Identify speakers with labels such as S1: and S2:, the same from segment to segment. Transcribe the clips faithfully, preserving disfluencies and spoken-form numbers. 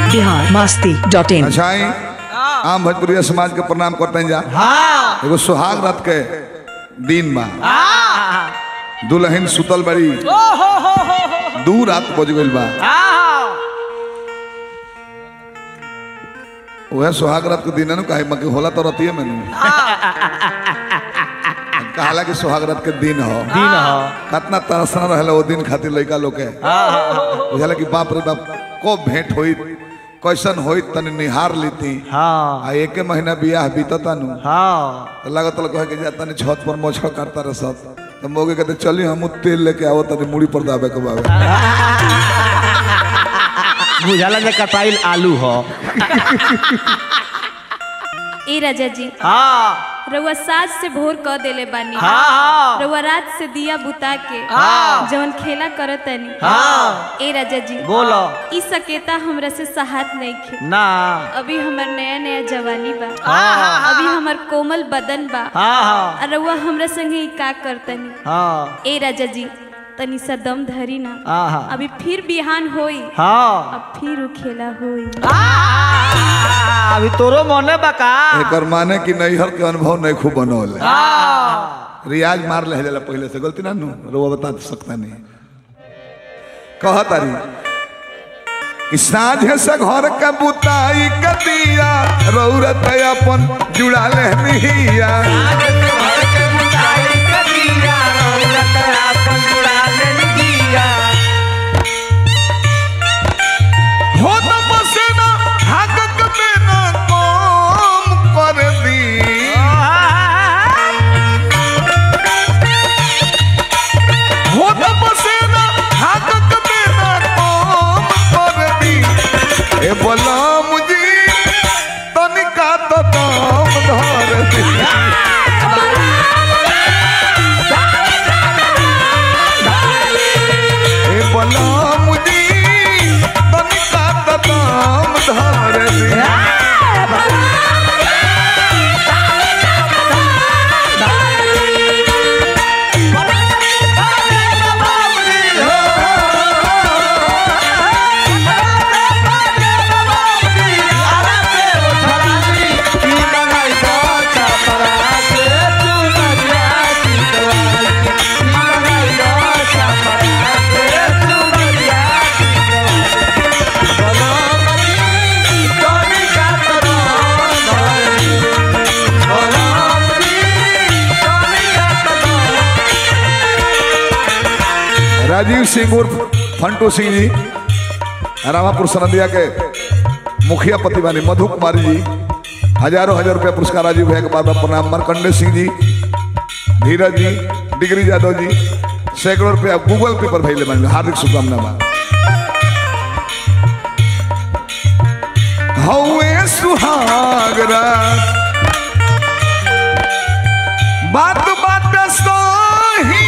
S1: Bihar Masti dot in.
S2: अच्छा आम भोजपुरिया समाज के प्रणाम करते हैं जा। हाँ। एगो सुहाग रात के दिन बा। दुल्हन सुतल बड़ी दू रात बज गई बा। वह सुहाग रात के दिन है कहे मके होला तो रतिये में कहाला कि सुहाग रात के दिन हो
S3: दिन हो
S2: कितना तरसना रहला वो दिन खातिर लड़का लोग के बुझाला कि बाप रे बाप को भेंट होई कैसन होई तनी निहार लीती।
S3: हाँ
S2: आ एक महीना बियाह बीतता नु।
S3: हाँ
S2: तो लागत कहे कि जा तनी छत पर मोछड़ काटता रह सब तो मोगे कहते चली हम तेल लेके आओ तनी मुड़ी पर दाबे के बाबे
S3: बुझाला जे कटाइल आलू हो।
S4: ए राजा जी
S3: हाँ
S4: रउआ साज से भोर क देले बानी।
S3: हाँ
S4: रउआ रात से दिया बुता के
S3: हाँ
S4: जवन खेला करत तनी।
S3: हाँ
S4: ए राजा जी
S3: बोलो
S4: ई सकेता हमरा से सहात नहीं खे।
S3: ना
S4: अभी हमर नया नया जवानी बा।
S3: हाँ
S4: अभी हमर कोमल बदन बा।
S3: हाँ हाँ
S4: और रउआ हमरा संगे ई का करतनी।
S3: हाँ
S4: ए राजा जी तनी सा दम धरी ना।
S3: हाँ
S4: अभी फिर बिहान होई
S3: हाँ
S4: अब फिर उ खेला होई।
S3: अभी तोरो मने बका
S2: एकर माने कि नैहर के अनुभव नहीं खूब बनौल रियाज मार ले जाला पहले से गलती ना नु रो बता सकता नहीं कह तारी कि साझे से घर के बुताई के दिया रौरत अपन जुड़ा ले निहिया हो तो पसीना हक में ना कम कर दी हो तो पसीना हक में ना कम कर दी ए बोला मुझे तनिका तो दम धर दी ए बोला मुझे तनिका तो दम धर दी राजीव सिंह उर्फ फंटू सिंह जी रामापुर सरंदिया के मुखिया पति बानी मधु कुमारी जी हजारों हजार रुपया पुरस्कार राजीव भैया के बार बार प्रणाम। मरकंडे सिंह जी धीरज जी डिग्री यादव जी सैकड़ों रुपया गूगल पे पर भेजले बानी हार्दिक शुभकामना बा। हौवे सुहागरा बात बात सोही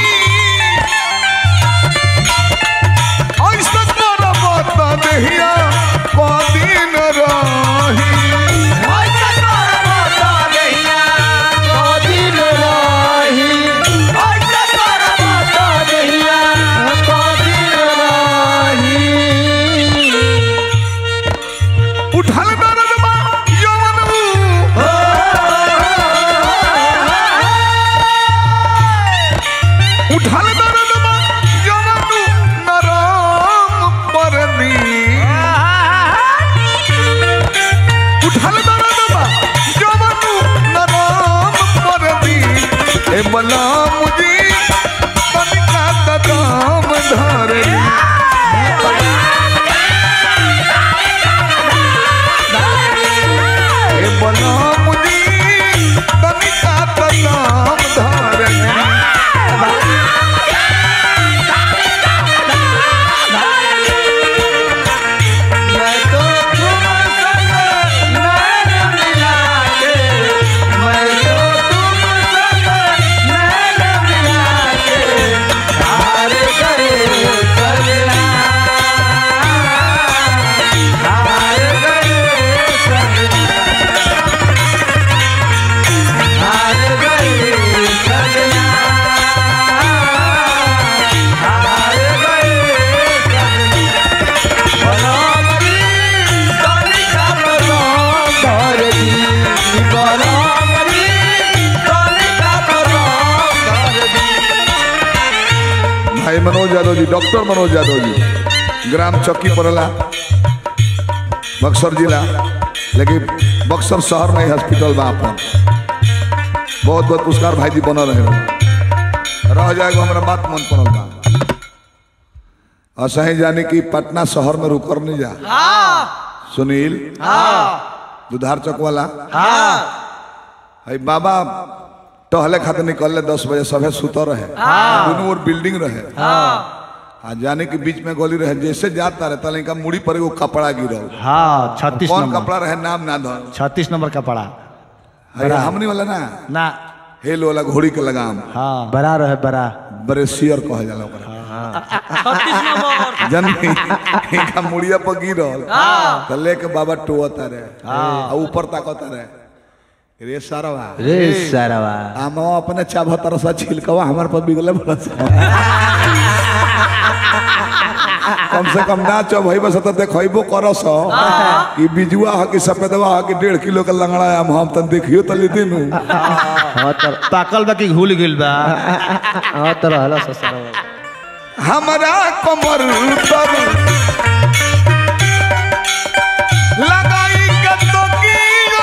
S2: दहिया दिन रही उठल दर्द बा यौवन उठल दर्द बा यौवन नरम परनी उठल दर्द बा यौवन नरम परनी ए बला मुझे तनिका दाम धरे ए बला मुझे तनिका दाम धरे
S1: बिहार
S2: यादव जी, डॉक्टर मनोज यादव जी, ग्राम चौकी पड़ेला बक्सर जिला, लेकिन बक्सर शहर में हॉस्पिटल बा अपन। बहुत बहुत पुरस्कार भाई जी बनल रहे, रह जाएगा हमारा बात मन पड़ल बा। और सही जाने की पटना शहर में रुकर नहीं जा। सुनील दुधार चौक वाला है बाबा टहले खाते निकल दस बजे सभे सुतर रहे, दोनों ओर बिल्डिंग रहे, हाँ जाने के बीच में गोली रहे, जैसे जाता रहता इनका मुड़ी पर वो कपड़ा गिरा।
S5: हाँ छत्तीस
S2: कौन
S5: नंबर
S2: कपड़ा रहे नाम ना धो,
S5: छत्तीस नंबर कपड़ा
S2: हमने वाला ना
S5: ना
S2: हेल वाला घोड़ी के लगाम,
S5: हाँ बड़ा रहे बड़ा
S2: ब्रेसियर कहे जाला ओकरा। जननी इनका मुड़िया पर गिरल तो लेके बाबा टोता रहे, ऊपर ताकता रहे, रे सारवा
S5: रे सारवा
S2: हम अपने चाभ तरसा छिलकवा हमारे पर बिगले बरस कम से कम ना चो भाई बस तो देखबो करस कि बिजुआ ह कि सफेदवा ह कि डेढ़ किलो का लंगड़ा हम हम तन देखियो तली दिनु
S5: हां तर पाकल बा कि घुल गेल बा हां तर हला ससरवा
S2: हमरा कमर पर लगाई के तो कियो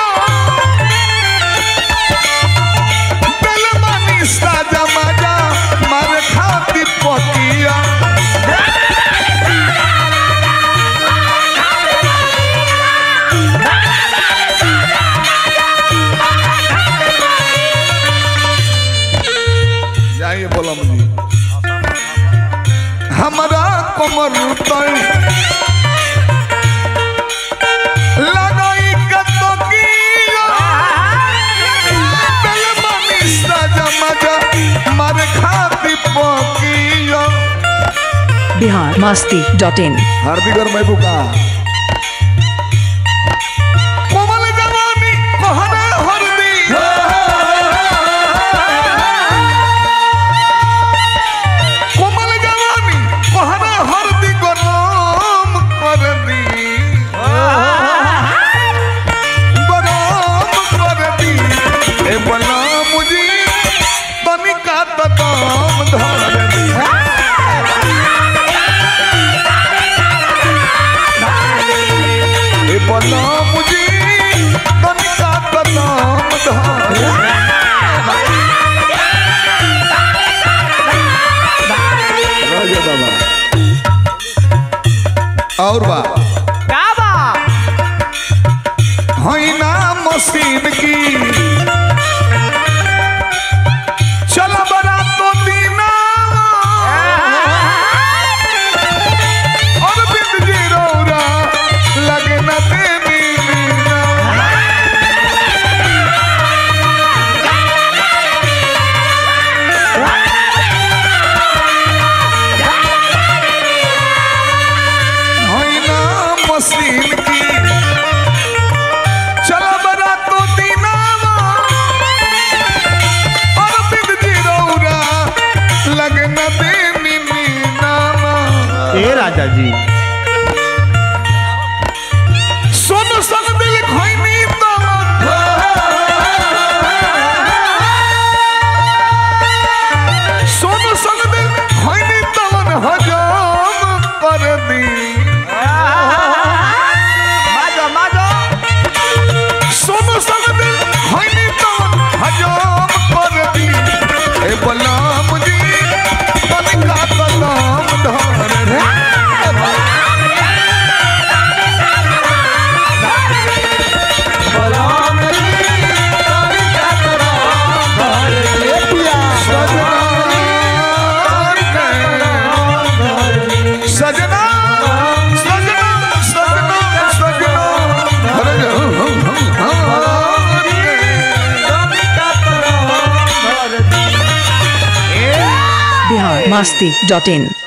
S2: दिल मनी साजा मजा मार खाती पकिया जाइए बोलो मुझे हमरा कमर पर लगाई के तो कियो दिल मनी साजा मजा मार खाती पकिया।
S1: बिहार मस्ती डॉट इन।
S2: हार्दिक और महबूबा कोमल जवानी कोहरा हरदी कोमल जवानी कोहरा हरदी गरम कर दी गरम कर दी ए बला मुझे तनिका तो दाम धर दी बोलो मुझे तनिका तो नाम धर राजा बाबा और बा
S3: का बा
S2: है ना मशीन की चलो बड़ा तो दीना और बिंद जीरोरा लगे न देवी मीना है ना मशीन की चलो बड़ा तो दीनावा और बिंद जीरोरा लगे न देवी मीना
S5: ए राजा जी
S2: सोनू संग दिल खोइनी तमन सोनू संग दिल खोइनी तमन हजम कर दी
S3: माजो माजो
S2: सोनू संग दिल खोइनी तमन हजम कर दी ए बलाम जी तनिका कदम धर रे सजना सजना सजना सजना
S1: बिहार मस्ती डॉट इन।